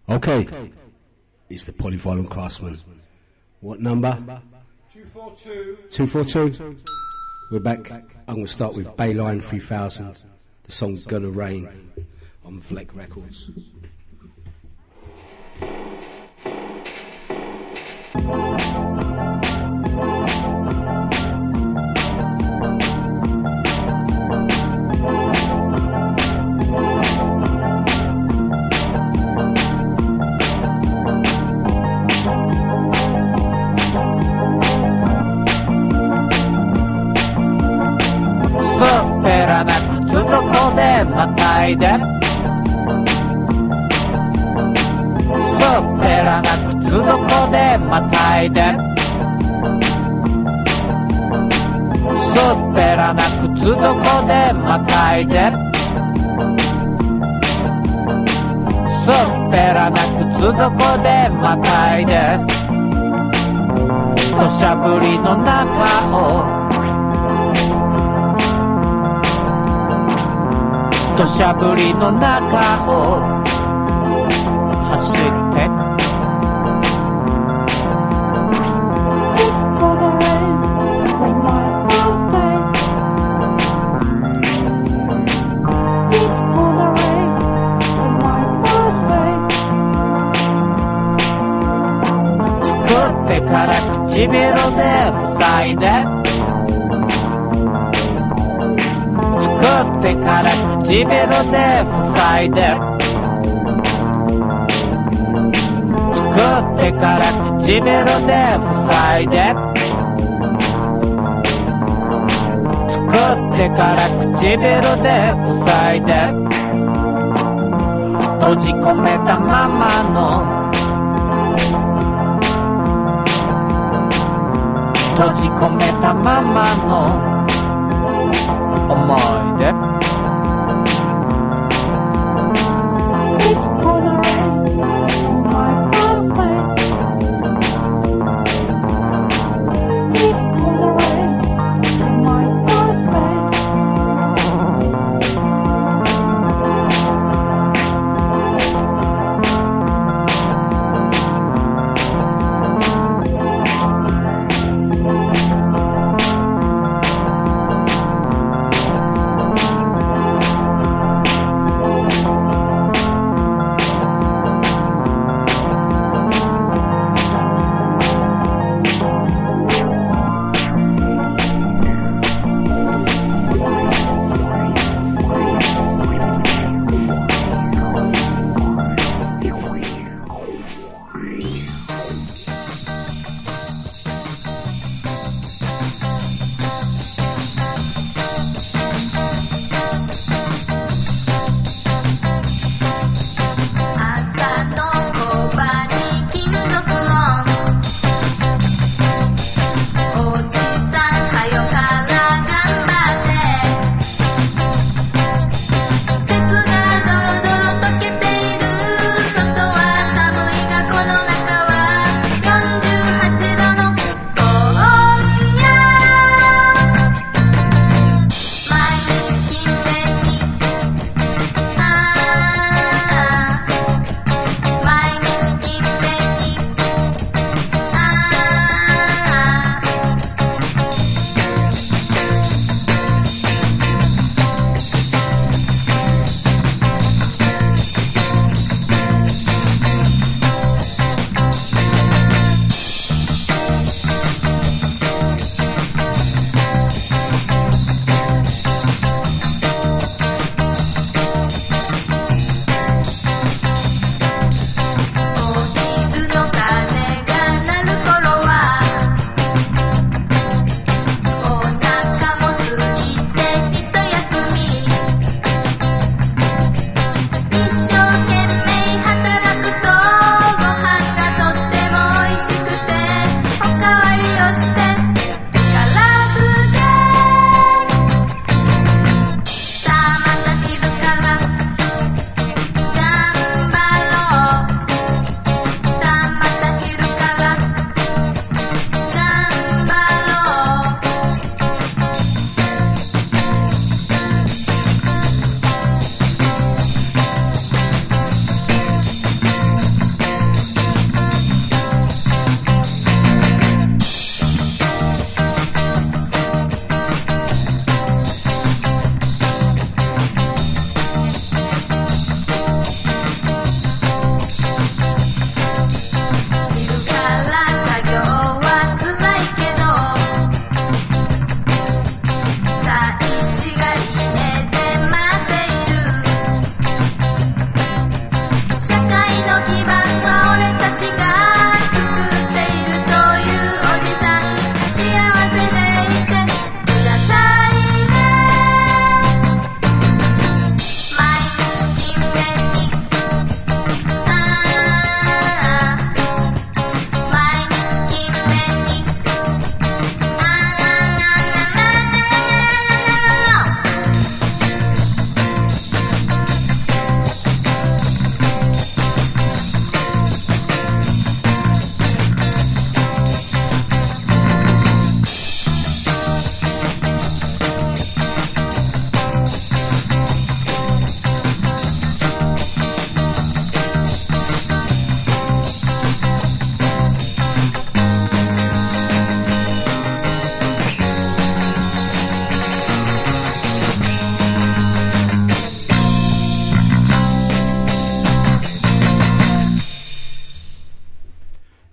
Okay, it's the Polyviolent Craftsman. What number? 242. 242. We're back. I'm going to start with Bayline 3000. The song Gonna Rain on Vlek Records. 滑らな靴底でまたいで滑らな靴底でまたいで滑らな靴底でまたいで滑らな靴底でまたいで土砂降りの中を土砂降りの中を走ってく It's gonna rain on my birthday It's gonna rain on my birthday 作ってから唇で塞いで作ってから唇で塞いで作ってから唇で塞いで作ってから唇で塞いで閉じ込めたままの閉じ込めたままの思い出 It's gonna rain on my birthday It's gonna rain on my birthday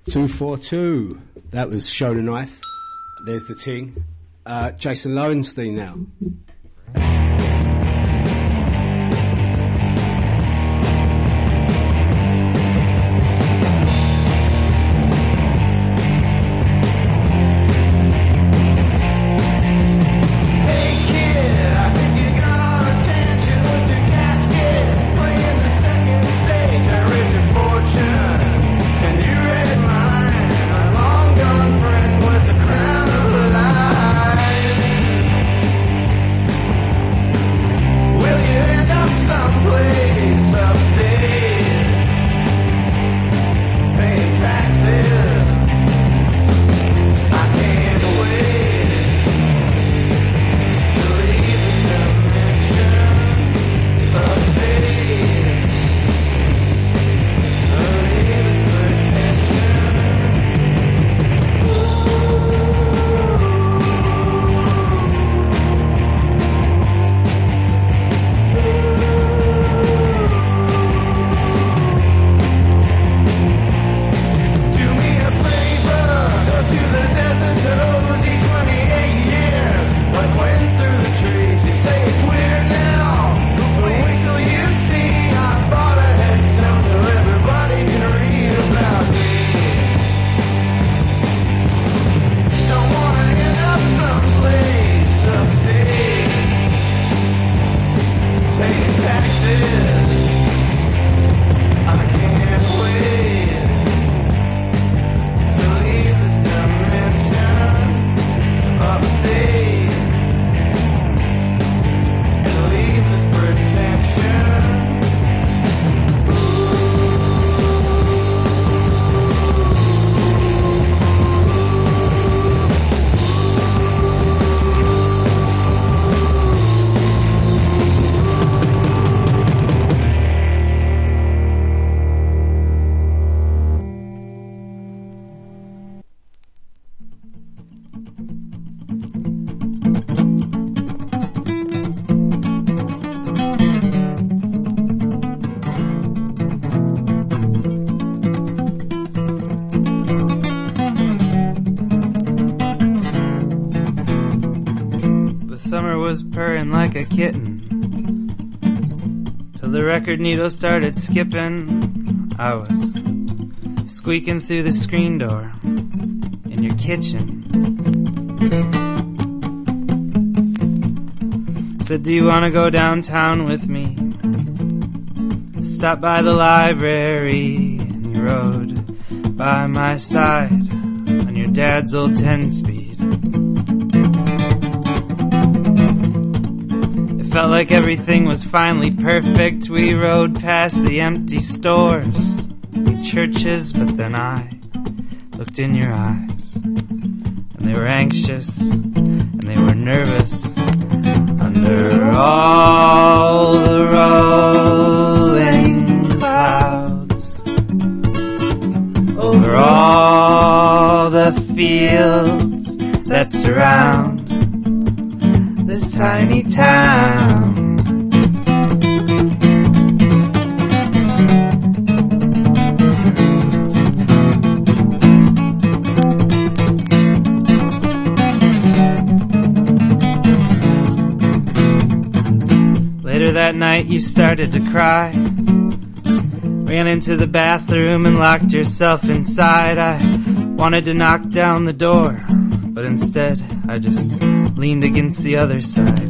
242. That was Shona Knife. There's the ting. Jason Lowenstein now. Like a kitten till the record needle started skipping. I was squeaking through the screen door in your kitchen. Said, do you want to go downtown with me? Stop by the library. And you rode by my side on your dad's old 10-speed. Felt like everything was finally perfect. We rode past the empty stores, churches, but then I looked in your eyes, and they were anxious, and they were nervous. Under all the rolling clouds, over all the fields that surround this tiny town. Later that night you started to cry, ran into the bathroom and locked yourself inside. I wanted to knock down the door, but instead I just leaned against the other side.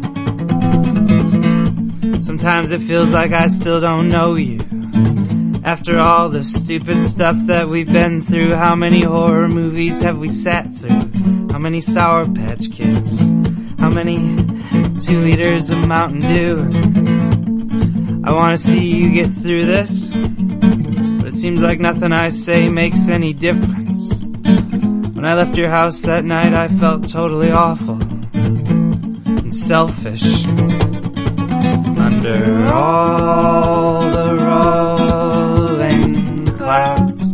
Sometimes it feels like I still don't know you. After all the stupid stuff that we've been through, how many horror movies have we sat through? How many Sour Patch Kids? How many 2 liters of Mountain Dew? I want to see you get through this, but it seems like nothing I say makes any difference. When I left your house that night, I felt totally awful and selfish. Under all the rolling clouds,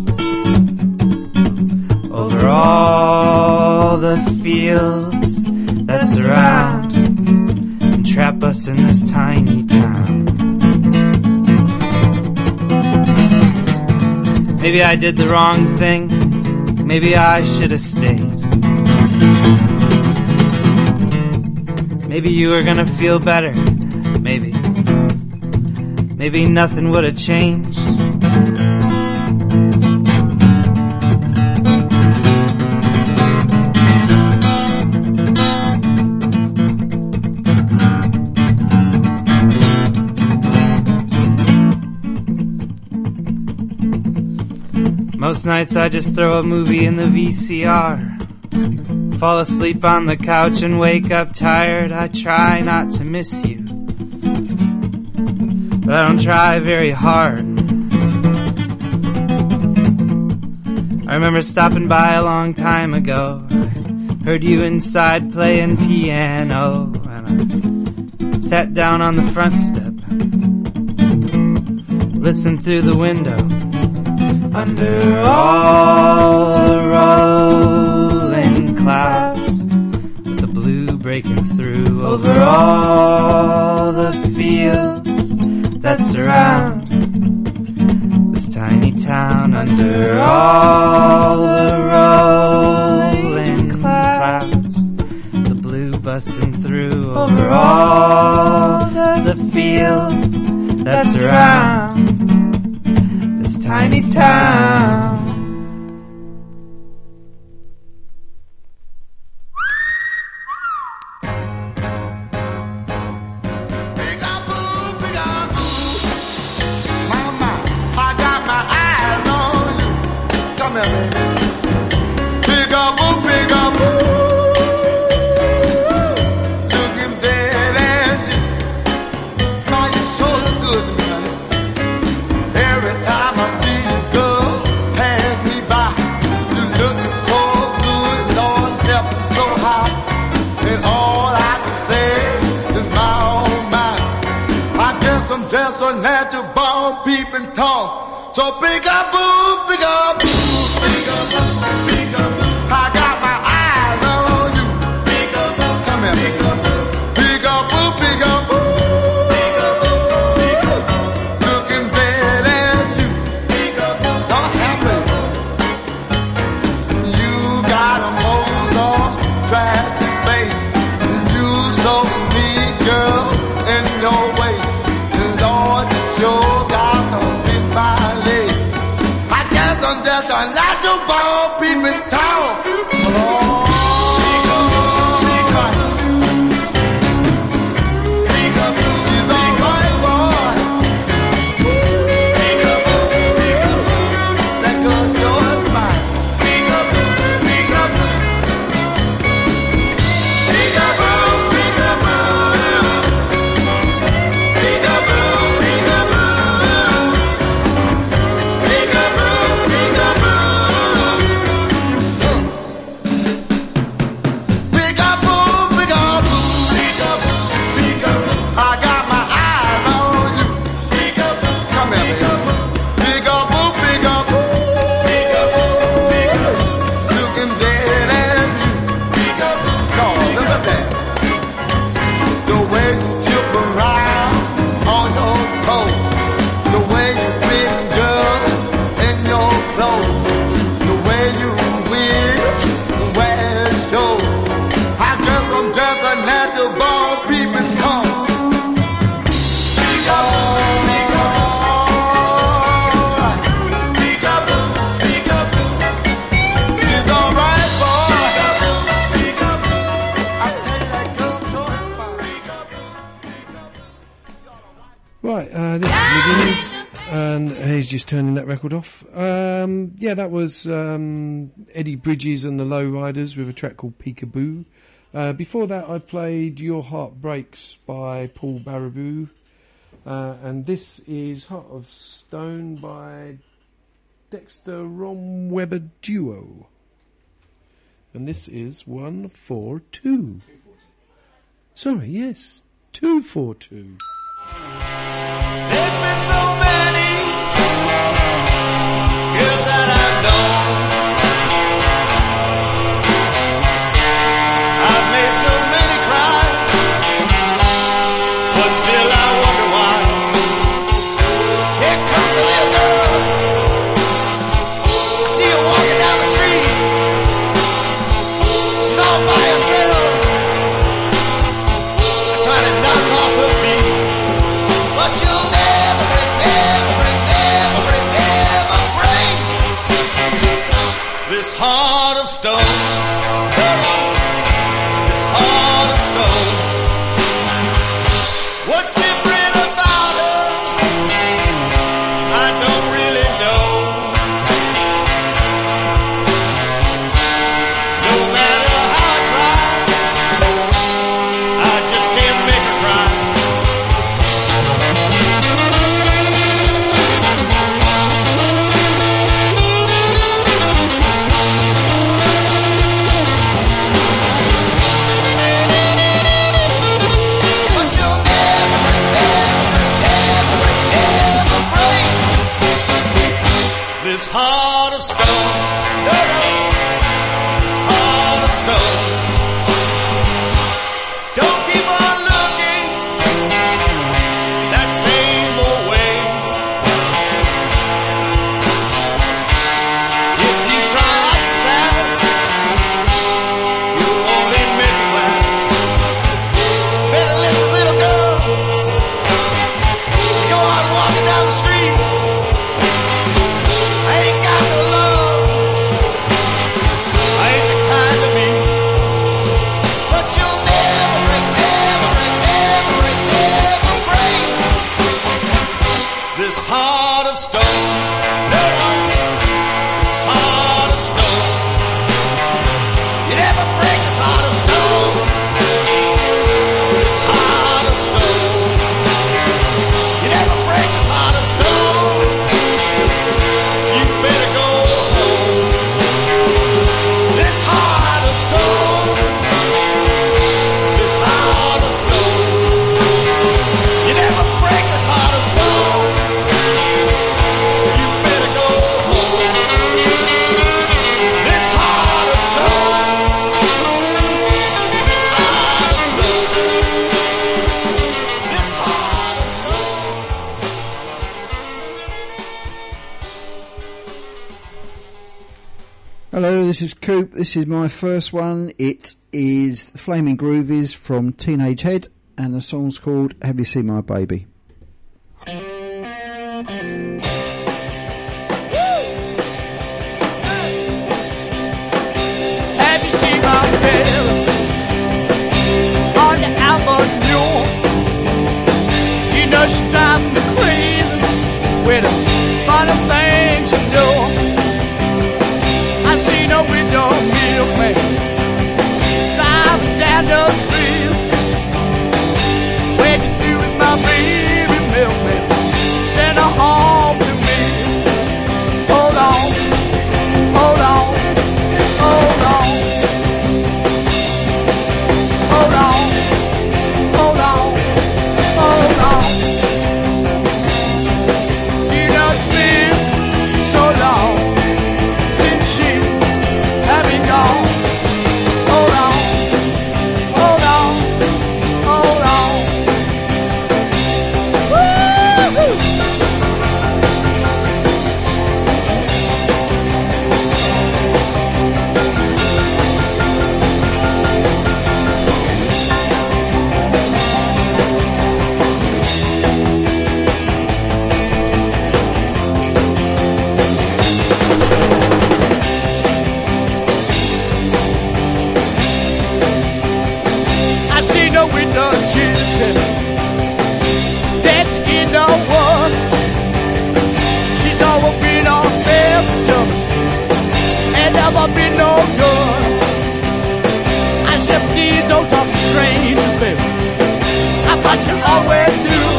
over all the fields that surround and trap us in this tiny town. Maybe I did the wrong thing. Maybe I should have stayed. Maybe you were gonna feel better. Maybe. Maybe nothing would have changed. Most nights I just throw a movie in the VCR, fall asleep on the couch and wake up tired. I try not to miss you, but I don't try very hard. I remember stopping by a long time ago. I heard you inside playing piano, and I sat down on the front step, listened through the window. Under all the rolling clouds, with the blue breaking through over all the fields that surround this tiny town. Under all the rolling clouds, the blue busting through over all the fields that surround tiny town. Mama, I got my eyes on you. Come here, baby. Big up, boo, looking dead at you. Man, you so look good, man. Every time I see you, girl, pass me by. You looking so good, Lord, stepping so high. And all I can say is my own mind. I guess I'm just a natural born peeping Tom. So big up, boo, big up, boo, big up, boo, big up, boo. I got my eyes on you. Big up, boo, come here, big up, boo, big up, boo, big up, boo. Looking dead at you. Don't happen. You got a Mozart tragic face. You so mean, girl, in your way. And Lord, you sure got some big body. I guess I'm just a natural born peeping Tom. Oh, she's all right, boy. That girl sure is fine. Big up, boo, big up, boo. I got my eyes on you. Come here, baby. Big up, boo, big up, boo. Looking dead at you. Lord, look at that. The way you tip around on your toes. The way you fit, girl, in your clothes. The way you wish and wear shows. I guess I'm just a natural born peeping Tom. She's all right, boy. I tell you, that girl sure is fine. Right, this is Wiggins, and he's just turning that record off. Yeah, that was Eddie Bridges and the Lowriders with a track called Peekaboo. Before that, I played Your Heart Breaks by Paul Baraboo. And this is Heart of Stone by Dexter Romweber Duo. And this is 142. Sorry, yes, 242. There's been so many girls that I've known. I've made so many cry, but still I wonder why. Here comes a little girl stone. This heart of stone. What's different about her? I don't really know. No matter how I try, I just can't make her cry. But you'll never, never, never, never break this heart of stone. No, no, this heart of stone. Don't keep on looking that same old way. If you try like it's happened, you'll only make me laugh. Better listen, little girl. You go out walking down the street. I ain't got no love. I ain't the kind to be. But you'll never, never, never, never break this heart of stone. No, no, this heart of stone. You never break this heart of stone. This heart of stone. You never break this heart of stone. You better go home. This heart of stone. This heart of stone. You never break this heart of stone. You better go home. This heart of stone. This heart of stone. This heart of stone. Hello, this is Coop. This is my first one. It is the Flaming Groovies from Teenage Head, and the song's called Have You Seen My Baby? Have you seen my baby on the avenue? You know she drives me crazy with the funny things she do. I seen her with your milkman driving down the street. What you do with my baby milkman? Send her home to me. Hold on, hold on, hold on, hold on, hold on, hold on. You know it's been so long since she had been gone. Hold on, hold on, hold on. Woo-hoo! I seen her with the children dancing in the wood. She's always been on fair and never been no good. I said, please don't talk to strangers, baby. I thought you always knew.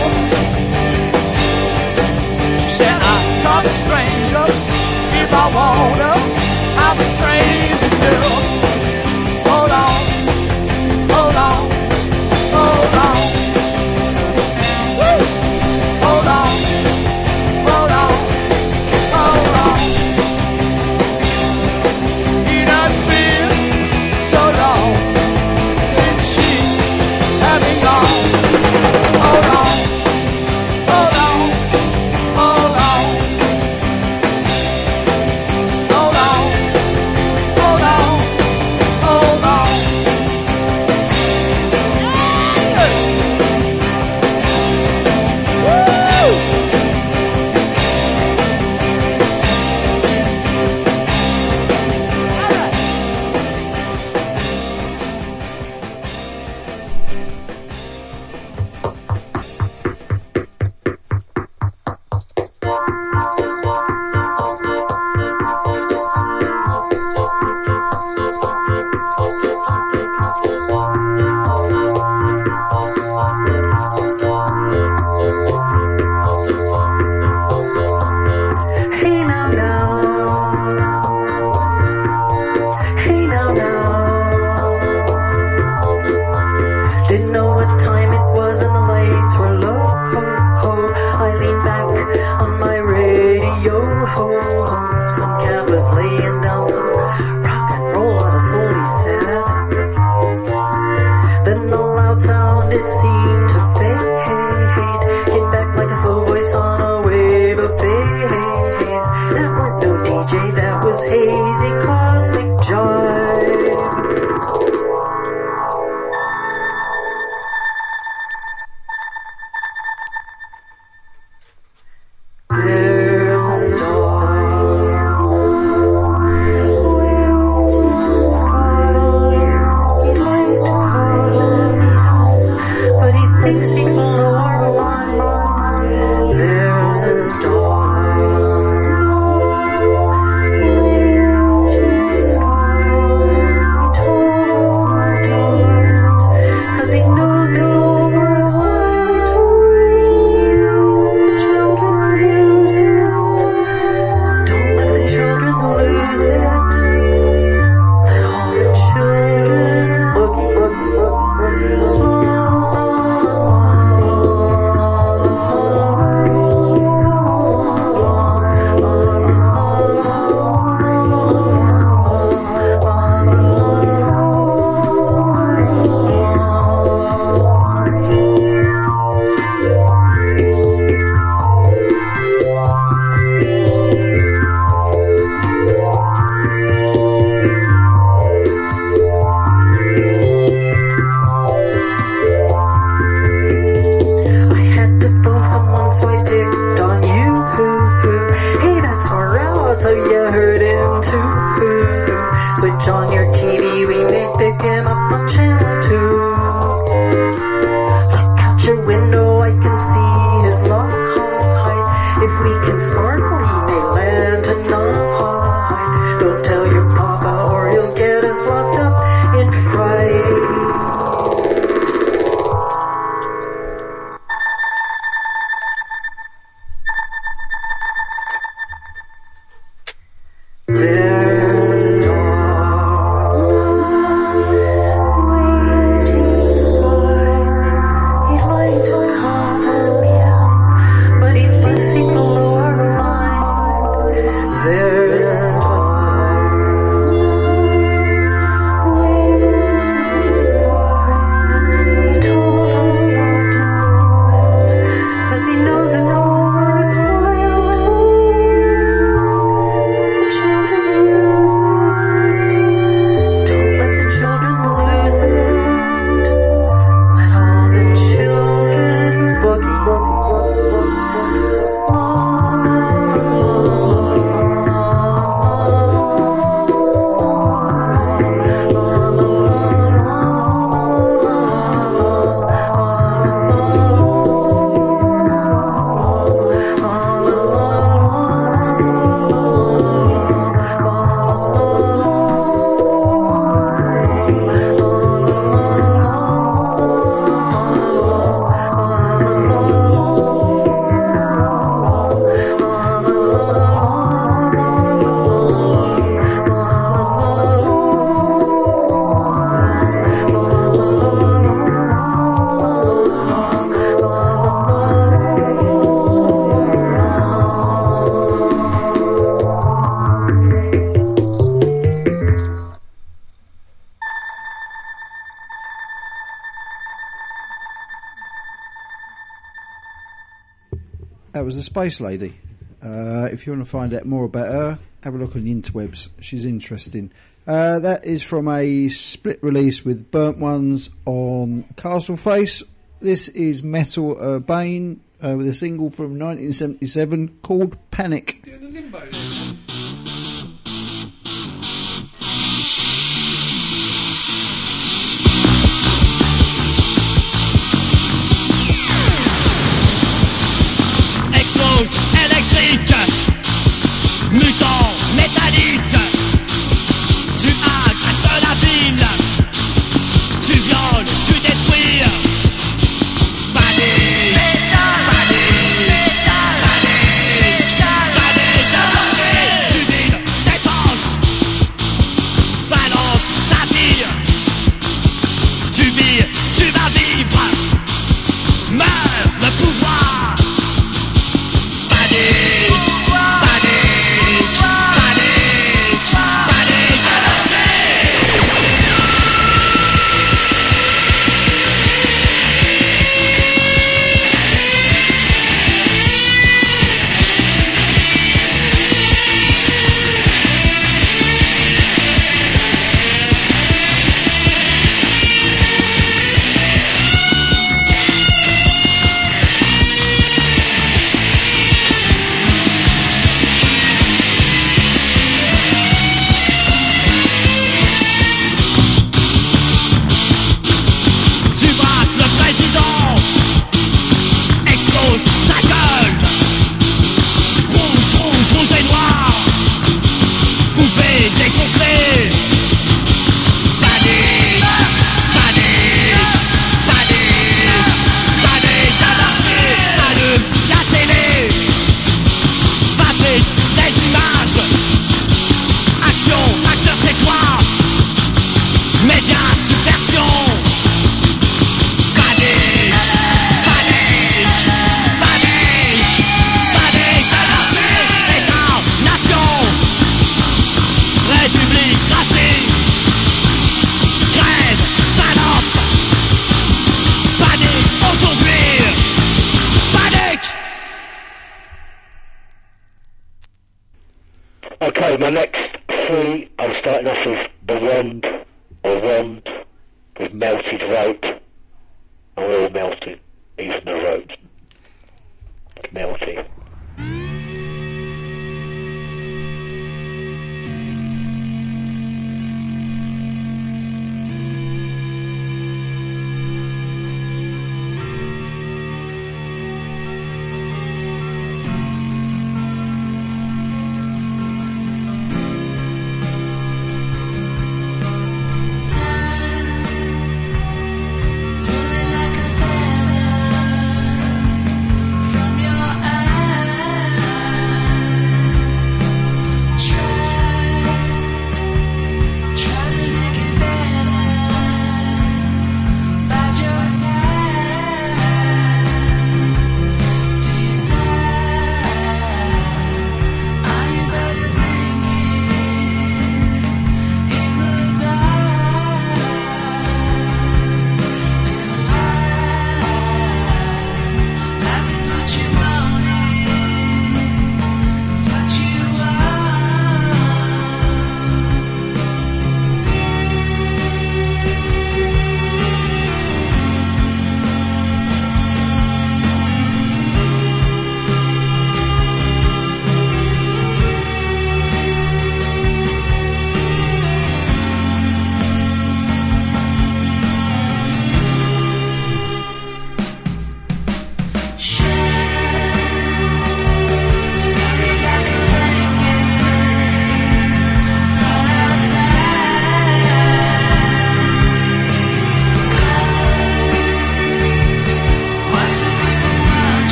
She said, I talk to strangers if I wanna. I'm a stranger too. Hold on. Hold on, hold on, woo! Hold on, hold on, hold on. You done been so long since she had been gone. Hold on, hold on, hold on, hold on. ho-ho, some cat was laying down some rock and roll on a soul, he said. Then the loud sound it seemed to fade, came back like a slow voice on a wave of bass. That weren't no DJ, that was hazy cosmic joy. There's a star way out in the sky. He'd like to come meet us, but he thinks he can lower the line. There's a star way out in the sky. He told us not to mind, 'cause he knows it's all worthwhile. He told the children use it. Don't let the children lose it. Let all the children boogie. I had to phone someone, so I picked on you. Hey, that's Morel, so you heard him too. Switch on your TV, we may pick him up on channel 2. Look out your window, I can see his long height. If we can sparkle, he may land tonight. Don't tell your papa or he'll get us locked up in fright. There's a star way in the sky. He'd like to come and meet us, but he thinks he can lower the line. There's a star way in the sky. He told us not to move it, 'cause he knows it's all worthwhile. Children use it. Don't let the children lose it. Let all the children boogie. That was the Space Lady. If you want to find out more about her, have a look on the interwebs. She's interesting. That is from a split release with Burnt Ones on Castleface. This is Metal Urbane with a single from 1977 called Panic. Explose électrique, mutant métallique. Tu agresses la ville, tu violes, tu détruis. Panique, panique, panique, panique, panique. Okay, my next three, I'm starting off with The Wand, or Wand, with Melted Rope. And we're all melting, even the rope. Melting.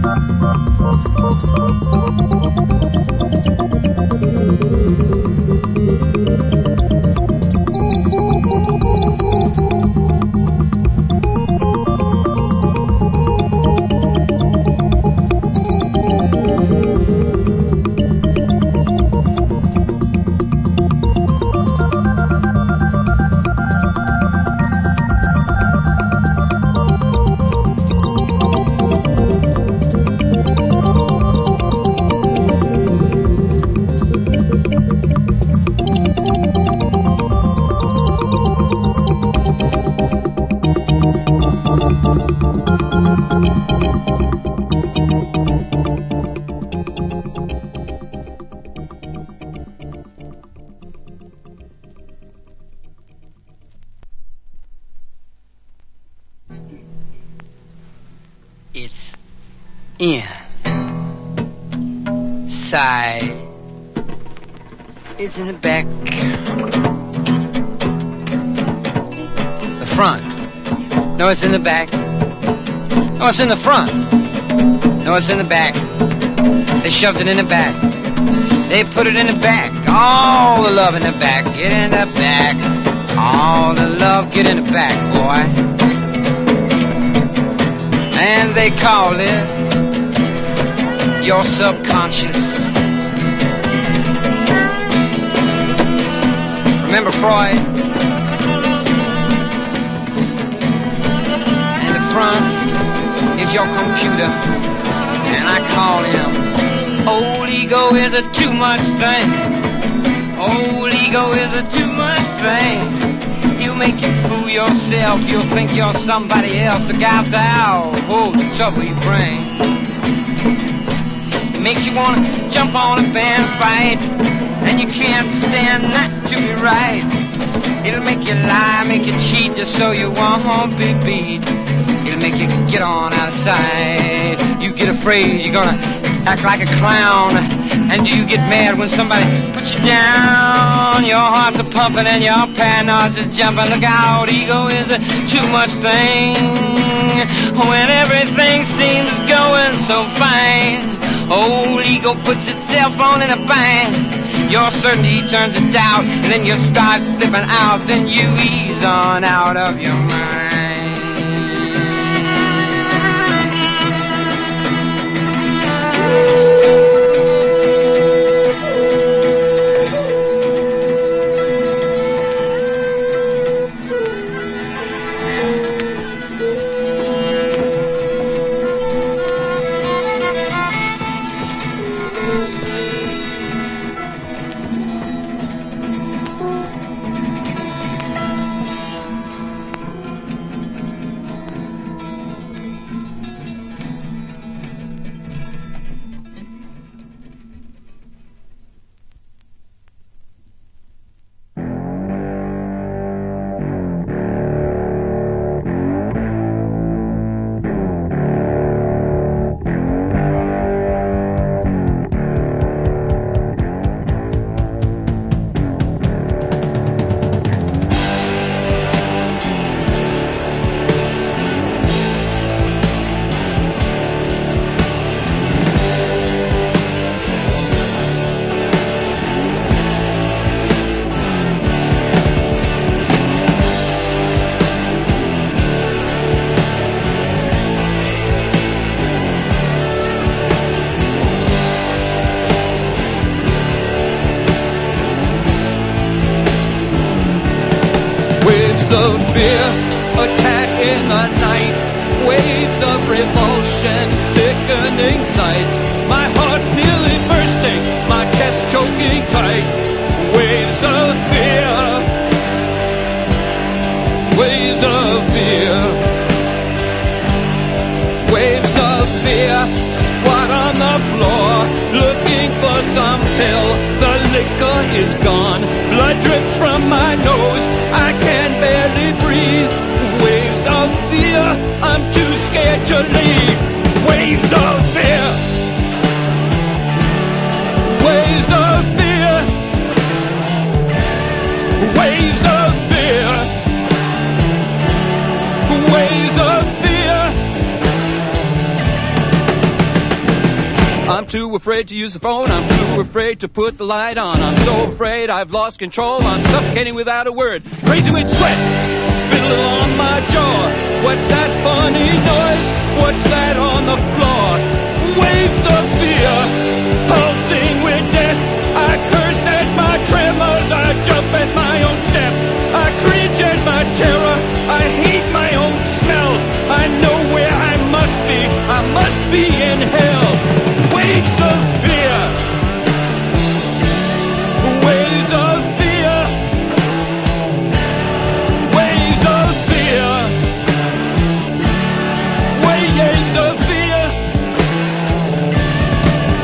It's in side. It's in the back. The front. No, it's in the back. No, it's in the front. No, it's in the back. They shoved it in the back. They put it in the back. All the love in the back. Get in the back. All the love, get in the back, boy. And they call it your subconscious. Remember Freud? And the front is your computer. And I call him old ego is a too much thing. Old ego is a too much thing. He'll make you fool yourself. You'll think you're somebody else. The guy out, oh, the trouble you bring. It makes you want to jump on a band fight, and you can't stand not to be right. It'll make you lie, make you cheat, just so you won't be beat. It'll make you get on out of sight. You get afraid, you're gonna act like a clown. And do you get mad when somebody puts you down? Your heart's a pumping and your paranoid's just jumping. Look out, ego is a too much thing. When everything seems going so fine, old ego puts itself on in a bind. Your certainty turns to doubt, and then you start flipping out. Then you ease on out of your mind. Of fear, attack in the night, waves of revulsion, sickening sights. My heart's nearly bursting, my chest choking tight. Waves of fear, waves of fear, waves of fear. Squat on the floor, looking for some pill. The liquor is gone, blood drips from my nose. I can barely breathe. Waves of fear, I'm too scared to leave. Waves of fear, waves of fear, waves of fear, waves of fear. I'm too afraid to use the phone. I'm too afraid to put the light on. I'm so afraid I've lost control. I'm suffocating without a word. Crazy with sweat, spittle on my jaw. What's that funny noise? What's that on the floor? Waves of fear, pulsing with death. I curse at my tremors. I jump at my own step. I cringe at my terror. I hate my own smell. I know where I must be. I must be in hell. Waves of fear. Waves of fear. Waves of fear. Waves of fear.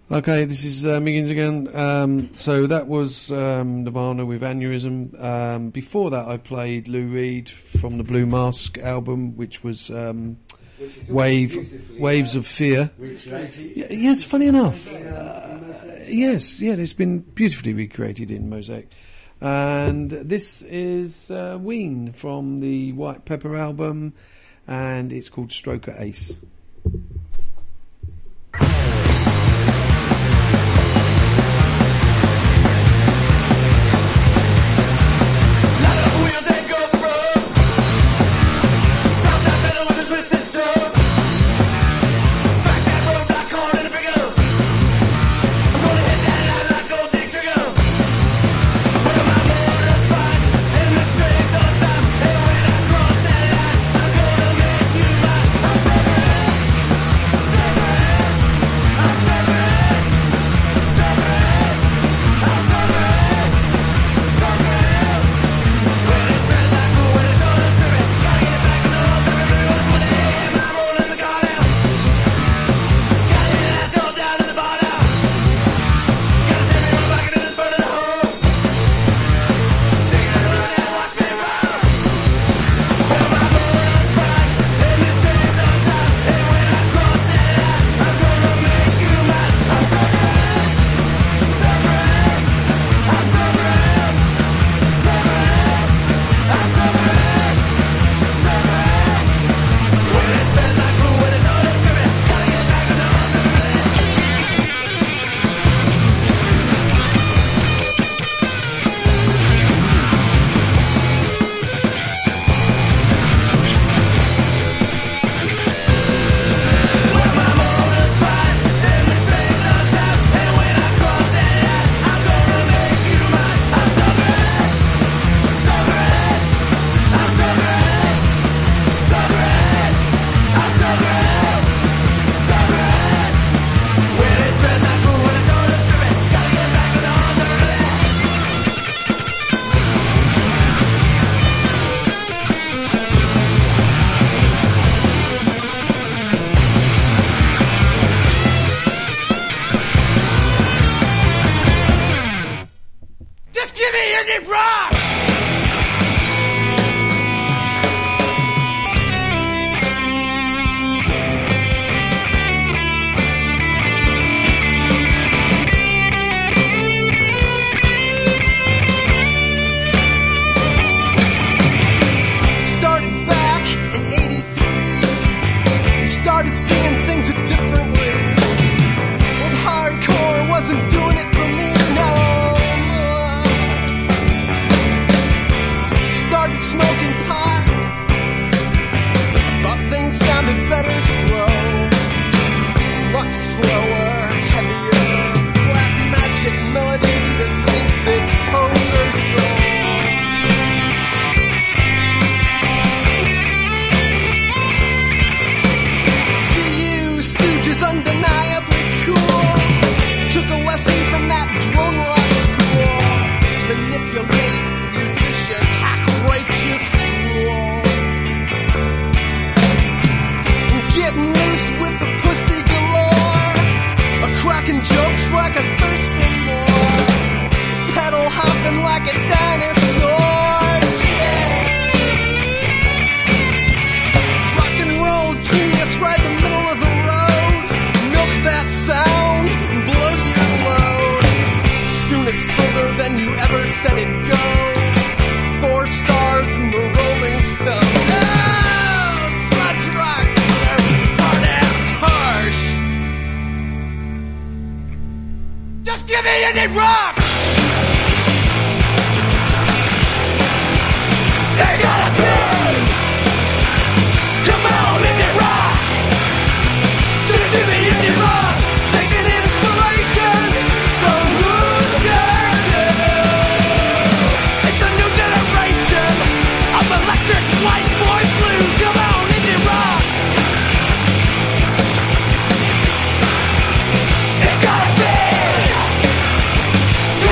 Okay, this is Miggins again. So that was Nirvana with Aneurysm. Before that, I played Lou Reed from the Blue Mask album, which was Waves of Fear. Yes, funny enough. Yes, it's been beautifully recreated in Mosaic. And this is Ween from the White Pepper album, and it's called Stroker Ace. It's gotta be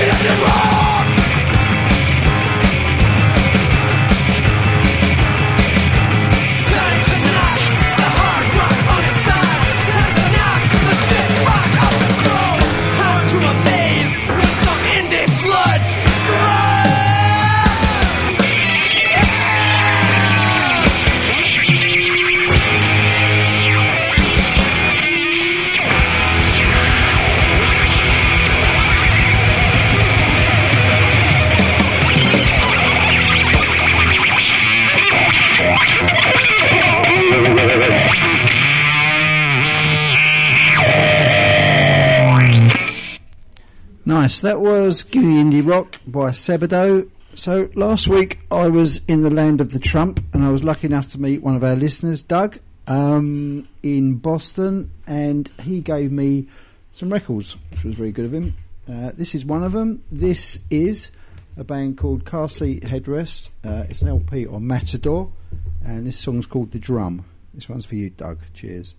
Nice. That was Gimme Indie Rock by Sebado. So last week I was in the land of the Trump, and I was lucky enough to meet one of our listeners, Doug, in Boston, and he gave me some records, which was very good of him. This is one of them. This is a band called Car Seat Headrest. It's an LP on Matador, and this song's called The Drum. This one's for you, Doug. Cheers.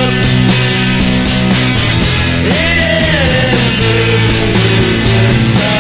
Yeah.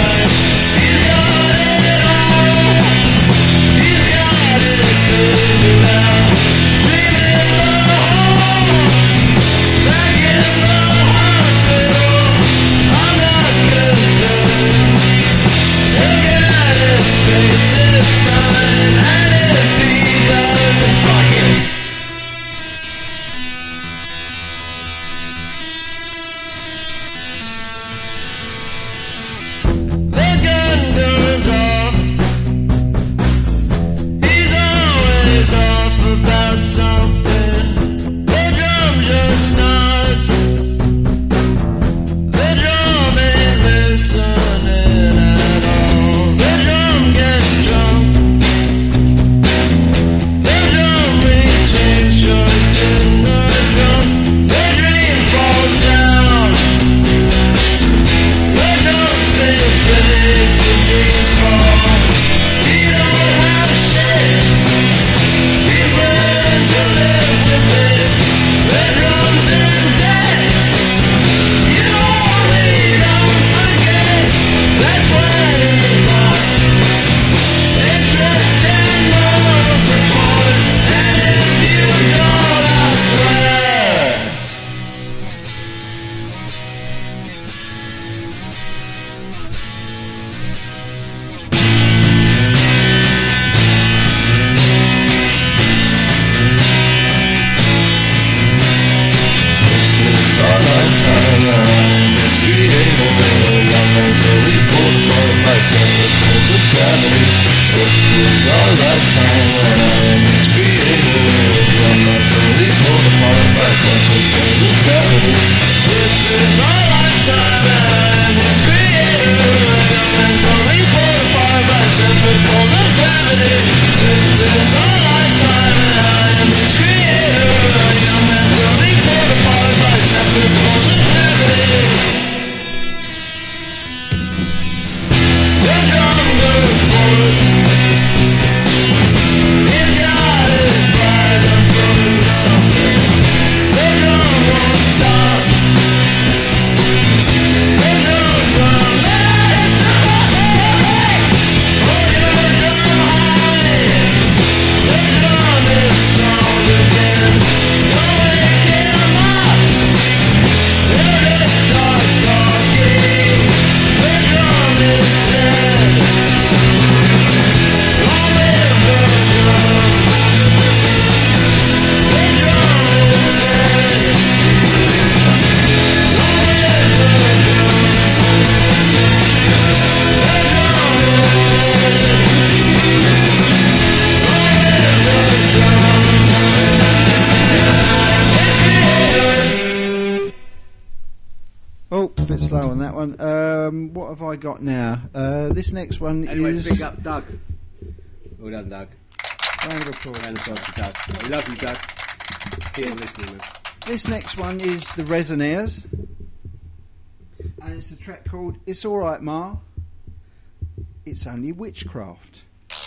bit slow on that one. What have I got now? This next one Anyway, is... pick up Doug. Well done, Doug. Round of applause. Round of applause for Doug. We love you, Doug. Keep on listening, man. This next one is the Resonairs. And it's a track called It's Alright Ma, It's Only Witchcraft.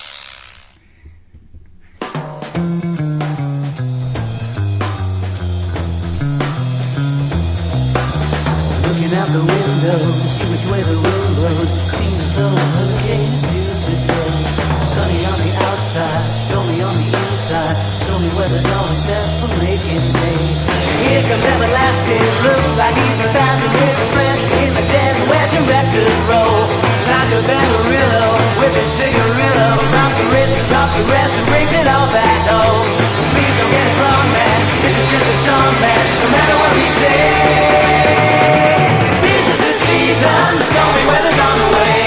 Looking out the window, see which way the wind blows. Seems as though hurricanes do today. Sunny on the outside, stormy on the inside. Show me where there's always steps for making day. Here comes everlasting, looks like he's 1,000 years of strength in the dead western record roll. Like a banderillo, with a cigarillo, rock the wrist, off the rest, and brings it all back home. Please don't get us wrong, man. This is just a song, man. No matter what we say. The stormy weather's on the way.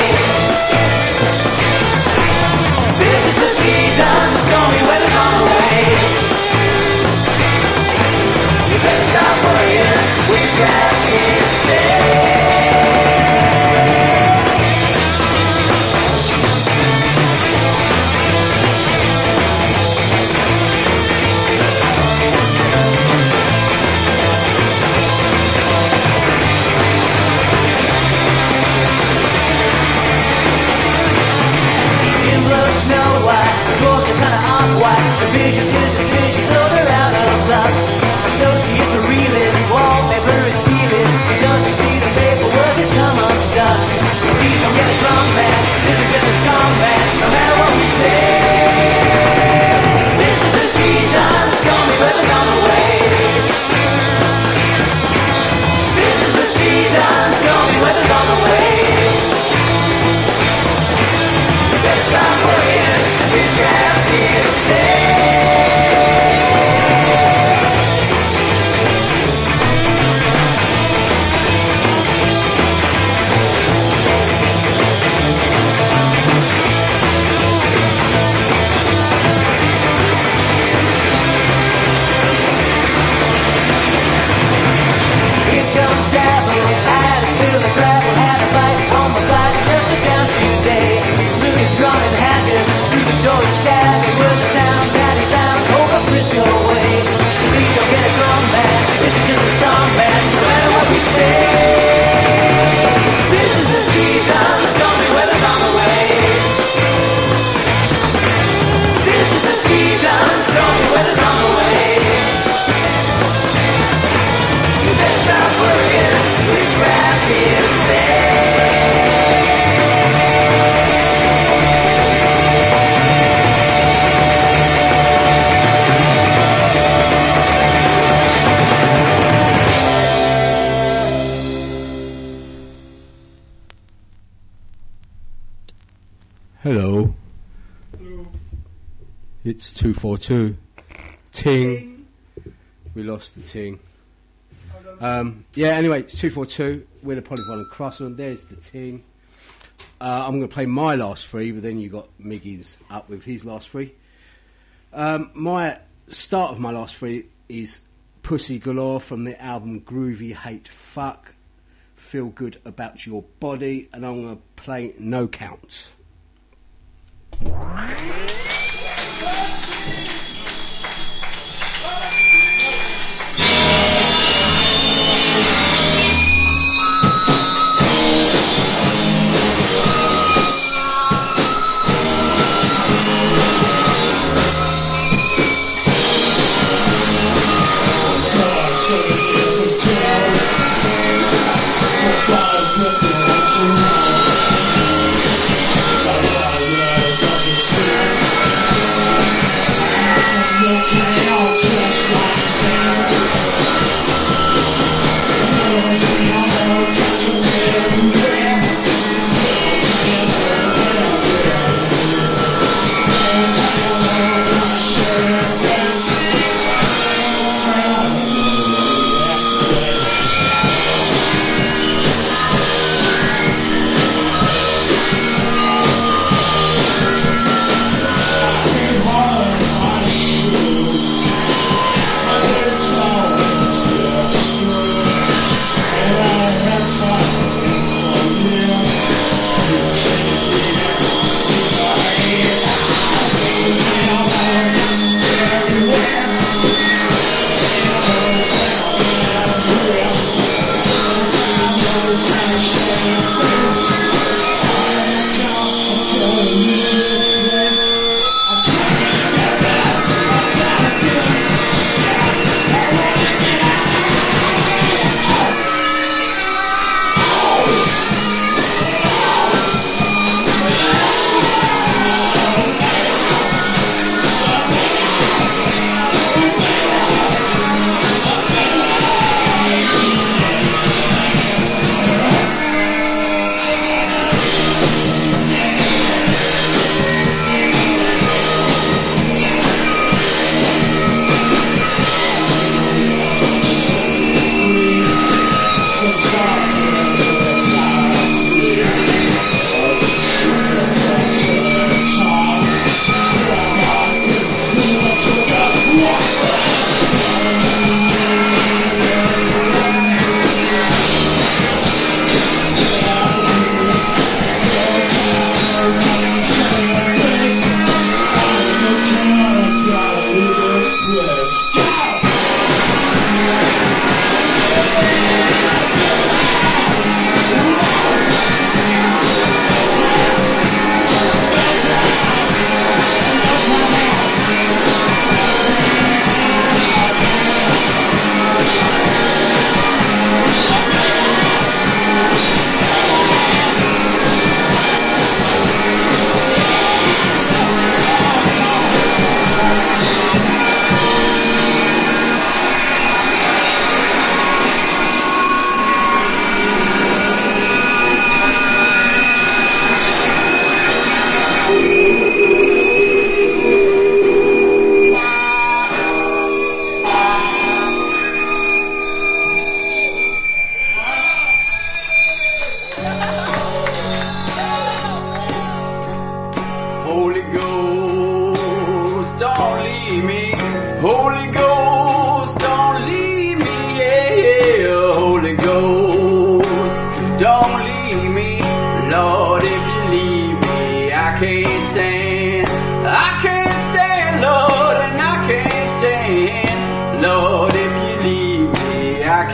This is the season, the stormy weather's on the way. You better stop worrying, witchcraft's here to stay. Snow white, the roads are kinda off-white. The vision's his decision, so they're out of luck. Associates are reeling, wallpaper is peeling. He doesn't see the paperwork has come unstuck. Please don't get us wrong, man. This is just a song, man. No matter what we say. This is the season, the stormy weather's on the way. This is the season, the stormy weather's on the way. Better stop worrying, witchcraft's here to stay. Here comes Saddle, had to spill the travel, had a bite on my flight, just a down today. Drum and hacking through the door each stab. It was the sound that he found over Frisco way. Please don't get us wrong, man. This is just a song, man. No matter what we say. This is the season, the stormy weather's on the way. This is the season, the stormy weather's on the way. You better stop worrying, witchcraft's here to stay. Hello. It's 242. Ting. We lost the ting. Yeah, anyway, it's 242. We're the Polyphon and Crossman. There's the ting. I'm going to play my last three, but then you got Miggy's up with his last three. My start of my last three is Pussy Galore from the album Groovy Hate Fuck. Feel Good About Your Body. And I'm going to play No Counts. Nothing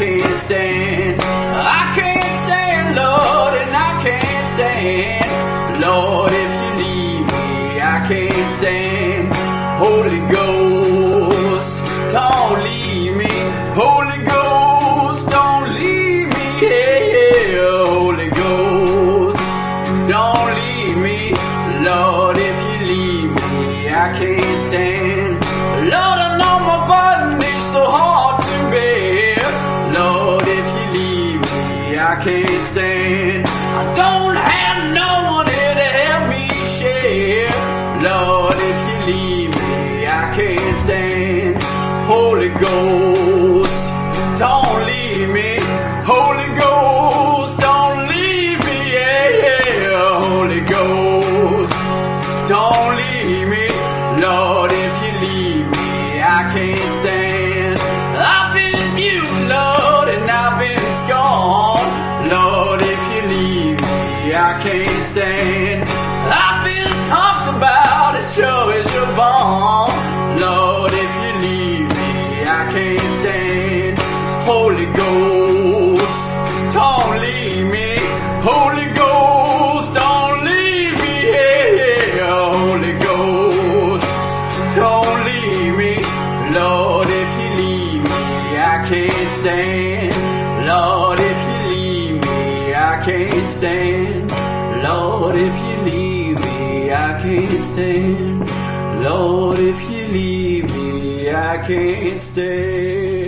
can't stand. I can't stand, Lord, and I can't stand. Lord, if you leave me, I can't stand. Holy Ghost, don't leave me. Holy Ghost, don't leave me. Yeah, Holy Ghost, don't leave me. Lord, if you leave me, I can't stand. Lord, I know my burden is so hard to bear. Lord, if you leave me, I can't stand. I don't have no one here to help me share. Lord, if you leave me, I can't stand. Holy Ghost, don't leave me. Holy Ghost, don't leave me. Yeah, Holy Ghost, don't leave me. Lord, if you leave me, I can't stand. I've been mute, Lord, and I've been scorned. Lord, if you leave me, I can't stand. I've been talked about as sure as you're born. Lord, if you leave me, I can't stand. Holy Ghost, don't leave me. Holy Ghost, don't leave me. Yeah, Holy Ghost, don't leave me. Lord, if you leave me, I can't stand. Lord, if you leave me, I can't stand. Lord, if you leave me, I can't stand. Lord, if you leave me, I can't stand.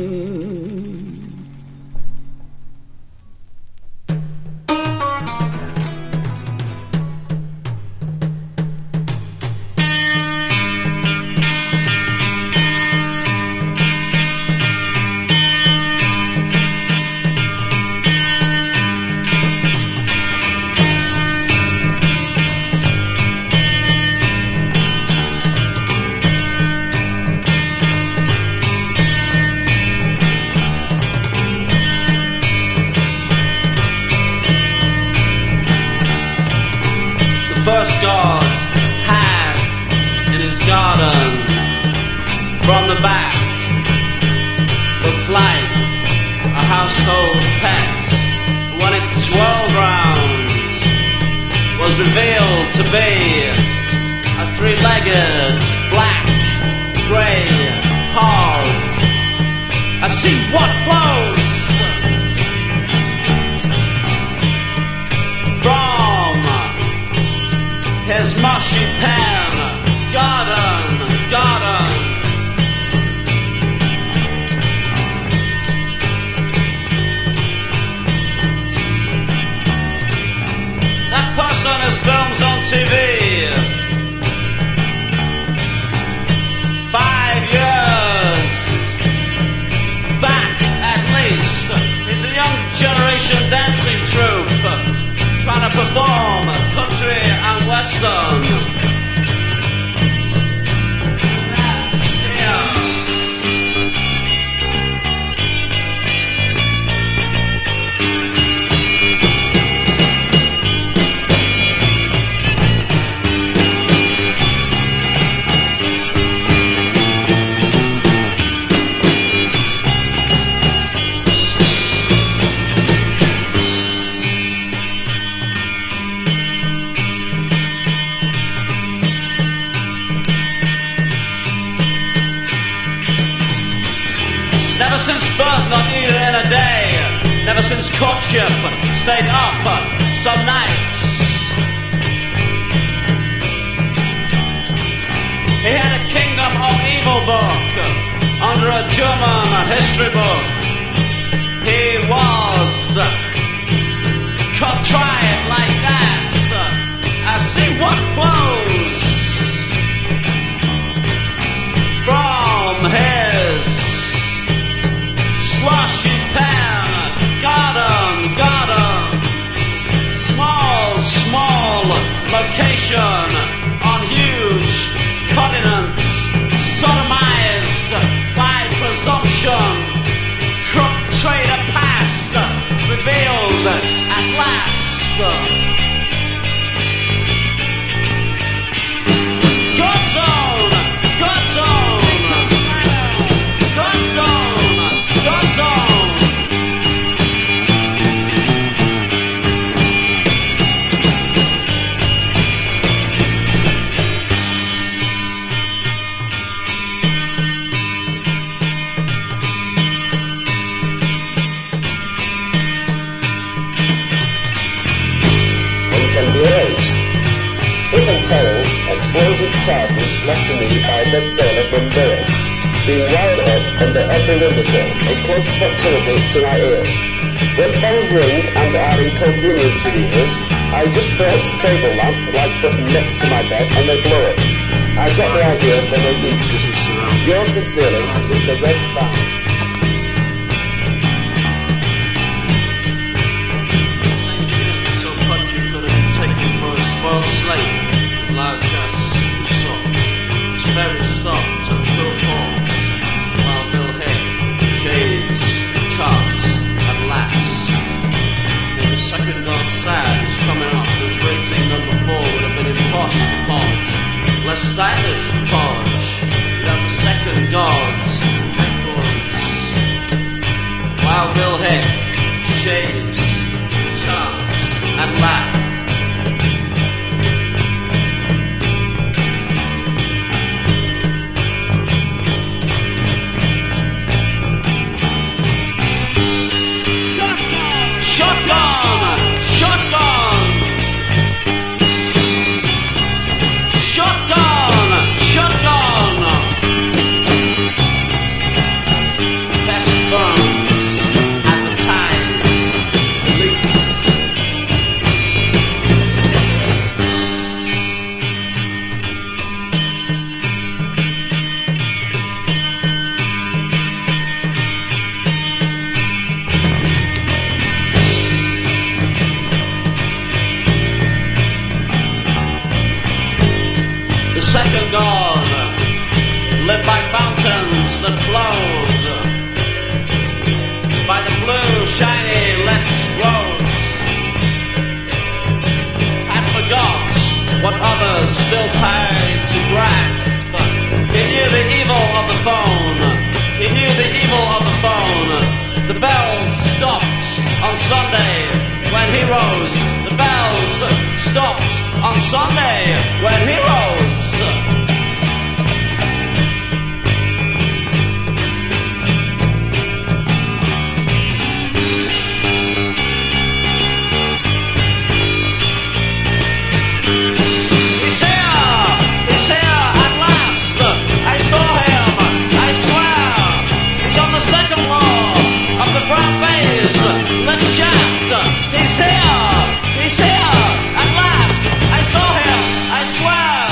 First God had in his garden from the back looked like a household pet. When it swirled round, was revealed to be a three-legged black grey hog. I see what flows from his mushy pen, garden. That person has films on TV. 5 years back at least. He's a young generation dancing troupe trying to perform country and western. That's here. Never since birth, not even in a day. Never since courtship, stayed up some nights. He had a Kingdom of Evil book under a German history book. He was contrite like that. I see what flows from his slushy pan, garden, small location on huge continents, sodomized by presumption, crook trader past, revealed at last. God's own, God's own, God's own, God's own. explosive charges left to me by a dead sailor from Durham, being wired up under every windowsill, in close proximity to my ears. When phones ring and are inconvenient to the ears, I just press the table lamp like button next to my bed and they blow up. I got the idea from a geek. Yours sincerely, Mr. Red Fan. So Pudgy could have been taken for a spoiled slave, loud just saw. His ferry stopped at Bill Port, while Bill Head shaves, charts at last. And the second god sad is coming up, whose rating number 4 would have been impossible for Podge. Less stylish for Podge. You'd have the second god's influence. While Bill Head shaves, charts at last. Shotgun! Shotgun! Shotgun! Shotgun! Best firms advertise release. The second god, lit by fountains that flows, by the blue, shiny, let's roads, had forgot what others still tried to grasp. He knew the evil of the phone. He knew the evil of the phone. The bells stopped on Sunday when he rose. The bells stopped on Sunday when he rose. He's here at last. I saw him, I swear. He's on the second floor of the front phase, left shaft. He's here at last. I saw him, I swear.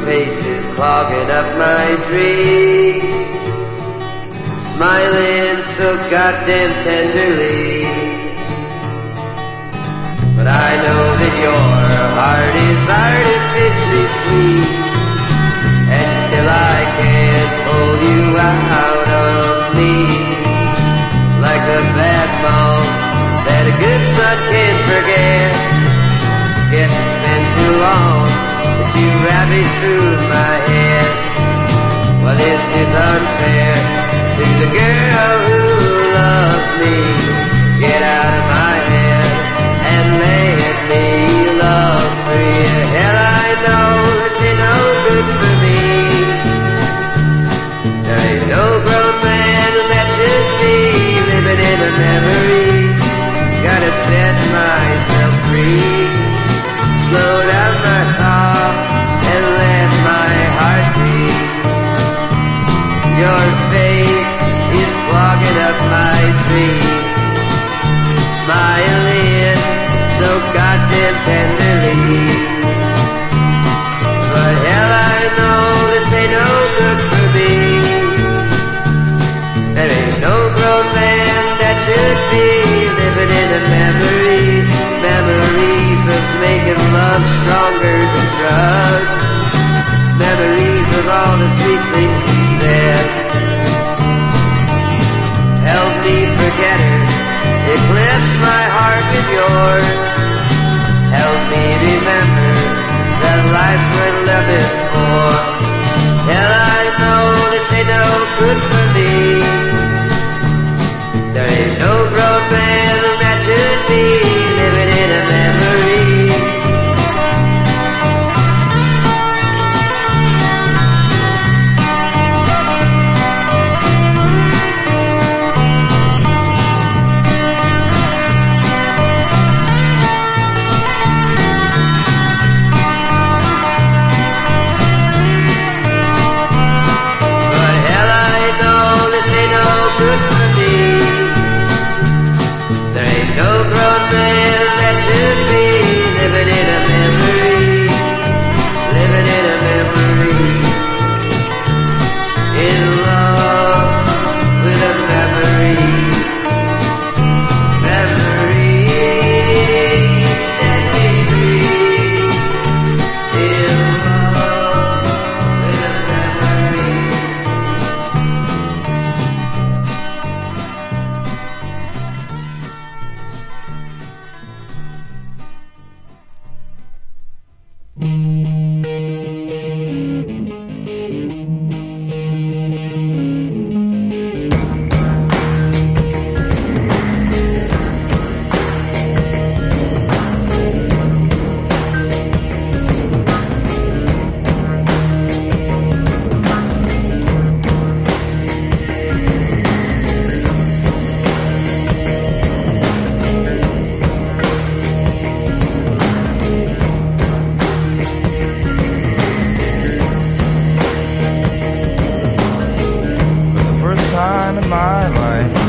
faces clogging up my dreams, smiling so goddamn tenderly. But I know that your heart is artificially sweet, and still I can't pull you out of me. Like a bad mom that a good son can't forget. Guess it's been too long that you ravaged through my head. Well, this is unfair to the girl who loves me. Get out of my head and let me love free. Hell, I know that you're no good for me. There ain't no grown man that should be living in a memory. Gotta set myself free. Slow down my car and let my heart beat. Your face is clogging up my street, smiling so goddamn tenderly. But hell, I know this ain't no good for me. There ain't no grown man that should be living in a memory. Memories of making love stronger than drugs. Memories of all the sweet things we said. Help me forget her. Eclipse my heart with yours. Help me remember that life's worth living for. Hell, I know this ain't no good for me. There ain't no grown man that should be living in a memory. Good for me. There ain't no grown man that should be living in a memory, living in a memory, in love with a memory, memory set me free, in love with a memory. Time in my life,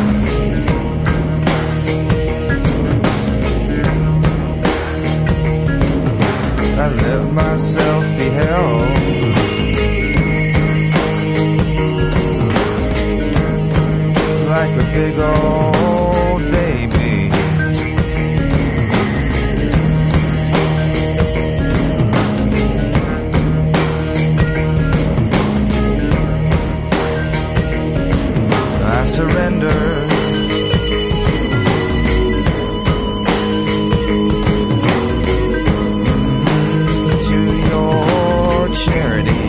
I let myself be held. Like a big old baby. I surrender. To your charity.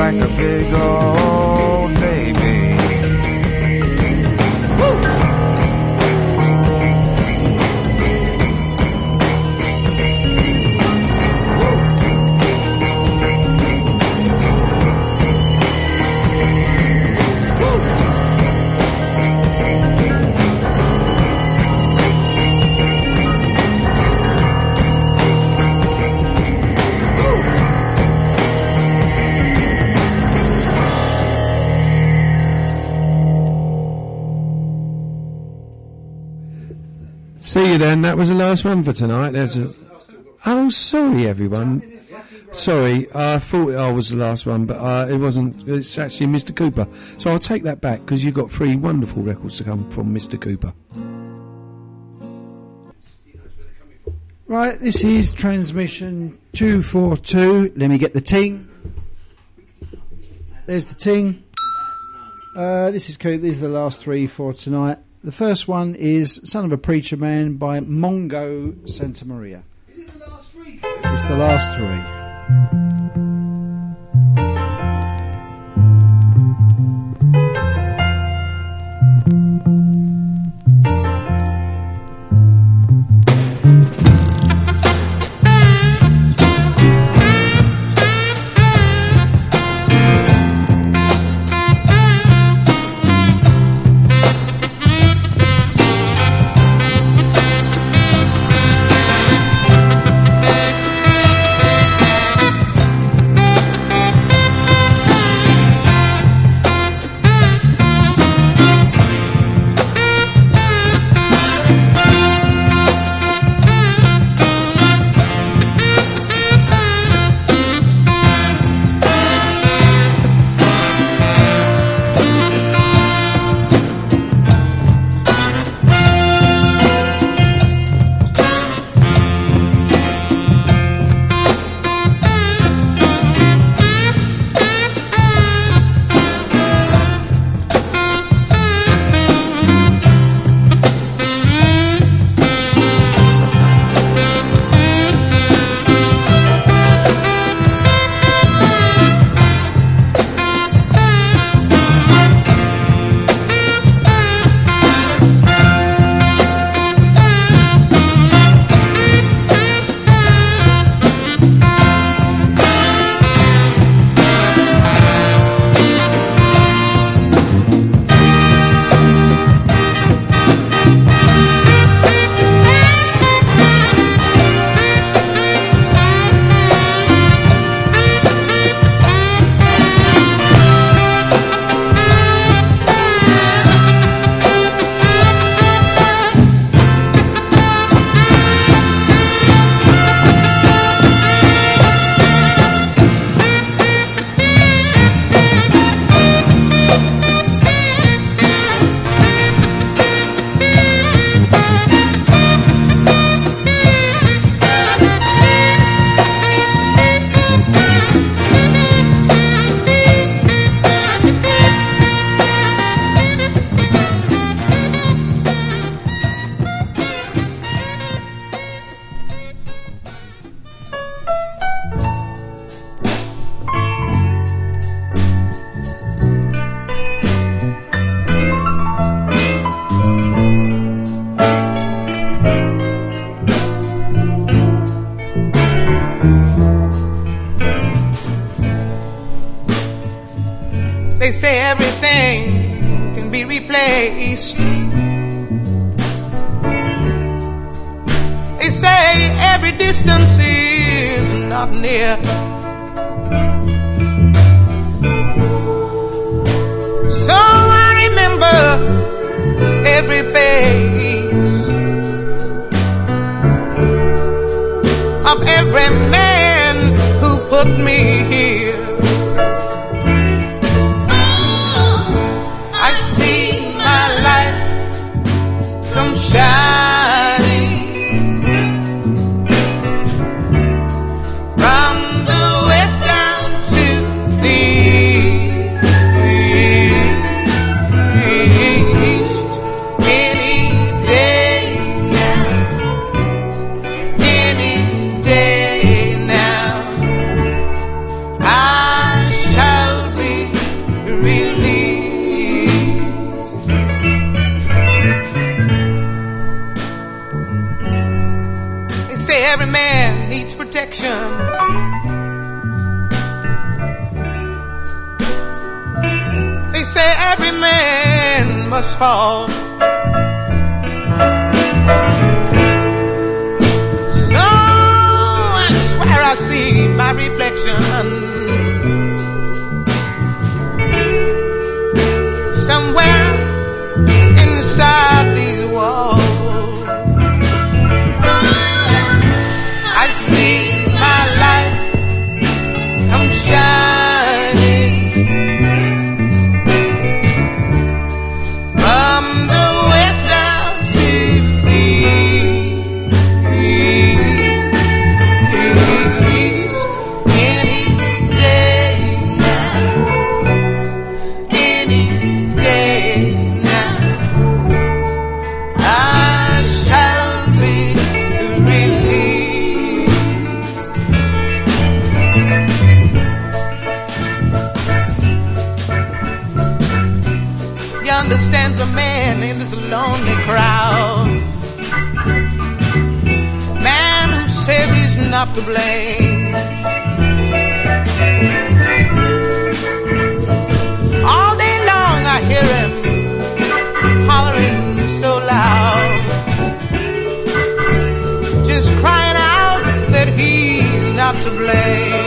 like a big old baby. See you then. That was the last one for tonight. Oh, sorry, everyone. Sorry, I thought I was the last one, but it wasn't. It's actually Mr. Cooper. So I'll take that back because you've got 3 wonderful records to come from Mr. Cooper. Right, this is transmission 242. Let me get the ting. There's the ting. This is Cooper. These are the last 3 for tonight. The first one is Son of a Preacher Man by Mongo Santa Maria. Is it the last 3? It's the last 3. They say everything can be replaced. They say every distance is not near. So I remember every face of every man who put me here. I see my light come shining from the man must fall. So I swear I see my reflection somewhere inside these walls. I see my life come shining from the west down to the east. Any day now, any day now, I shall be released. Yonder stands a man in this lonely crowd, man who says he's not to blame. All day long I hear him hollering so loud, just crying out that he's not to blame.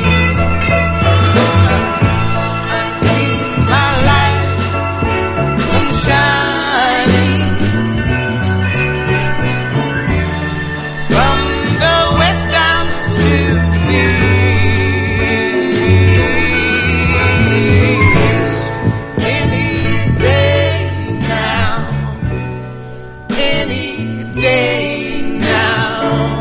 I see my life come shining from the west down to the east. Any day now, any day now,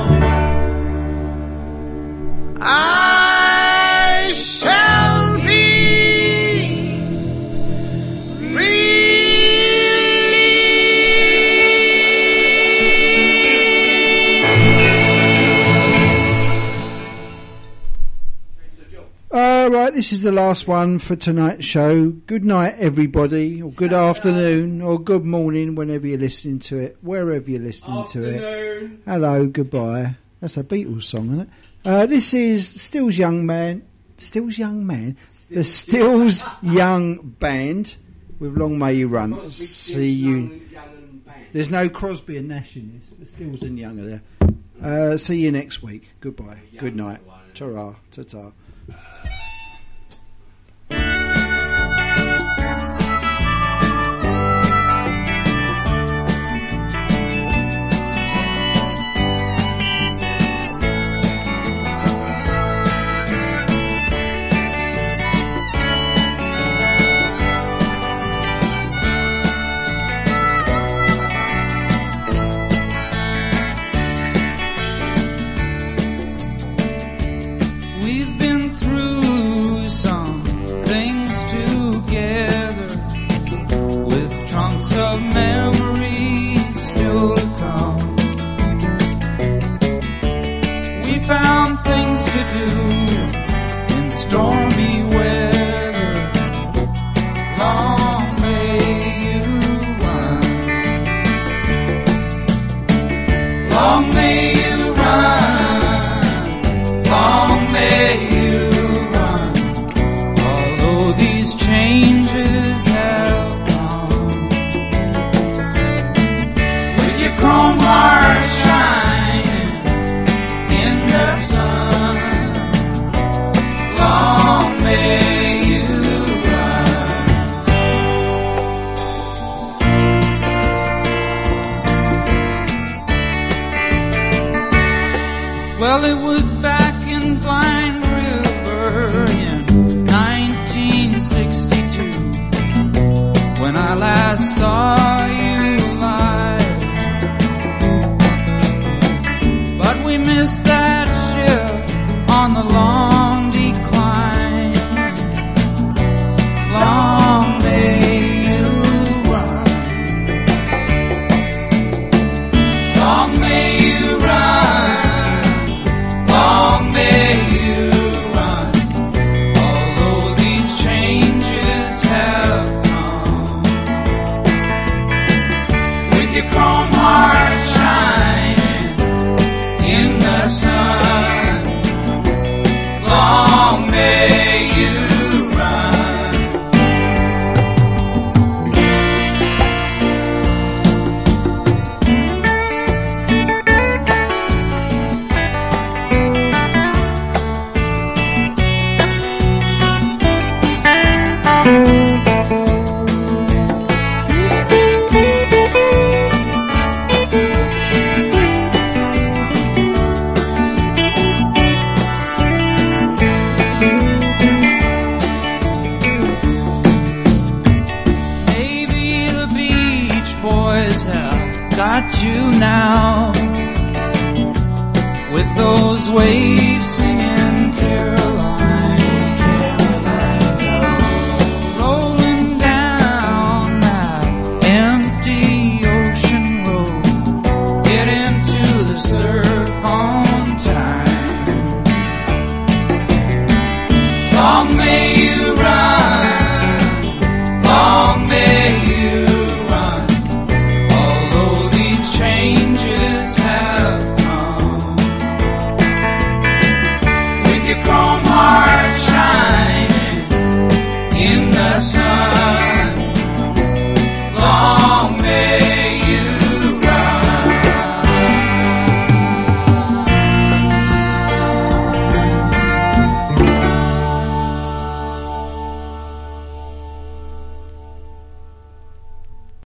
I shall be Right, this is the last one for tonight's show. Good night, everybody, or good afternoon, or good morning, whenever you're listening to it, wherever you're listening to it. Hello, goodbye. That's a Beatles song, isn't it? This is Stills Young Man. Stills Young Man? The Stills Young Band with Long May You Run. See you. There's no Crosby and Nash in this, but Stills and Young are there. See you next week. Goodbye. Good night. Ta-ra. Ta-ta. We've been through some things together, with trunks of memories still to come. We found things to do in stormy weather. Long may you run. Long may you run. Long may you run. Although these changes have come, with your chrome heart shining in the sun. Long may you run. Well, it was back in Blind River in 1962 when I last saw you live. But we missed that ship on the long decline. Long may you run. Long may you run. Long may you run. Although these changes have come, got you now, with those waves singing Caroline, Caroline, go. Rolling down that empty ocean road, get into the surf on time. Long may you run, long may you run, although these changes have come. With your chrome heart shining in the sun.